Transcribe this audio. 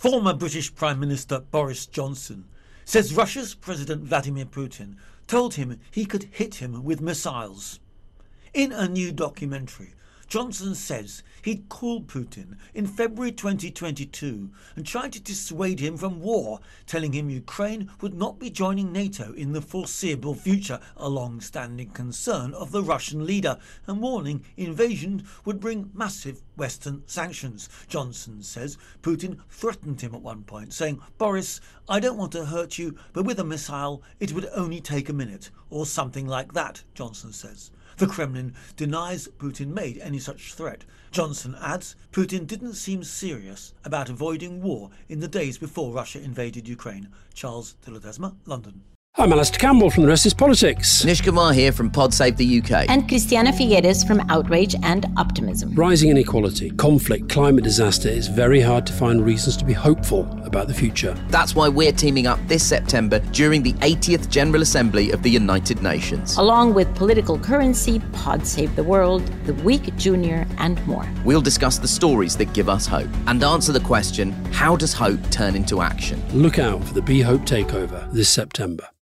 Former British Prime Minister Boris Johnson says Russia's President Vladimir Putin told him he could hit him with missiles. In a new documentary, Johnson says he'd called Putin in February 2022 and tried to dissuade him from war, telling him Ukraine would not be joining NATO in the foreseeable future, a long-standing concern of the Russian leader, and warning invasion would bring massive Western sanctions. Johnson says Putin threatened him at one point, saying, "Boris, I don't want to hurt you, but with a missile it would only take a minute," or something like that, Johnson says. The Kremlin denies Putin made any such threat. Johnson adds Putin didn't seem serious about avoiding war in the days before Russia invaded Ukraine. Charles de Ledesma, London. I'm Alistair Campbell from The Rest is Politics. Anish Kumar here from Pod Save the UK. And Christiana Figueres from Outrage and Optimism. Rising inequality, conflict, climate disaster, it's very hard to find reasons to be hopeful about the future. That's why we're teaming up this September during the 80th General Assembly of the United Nations. Along with Political Currency, Pod Save the World, The Week Junior and more. We'll discuss the stories that give us hope and answer the question, how does hope turn into action? Look out for the Be Hope Takeover this September.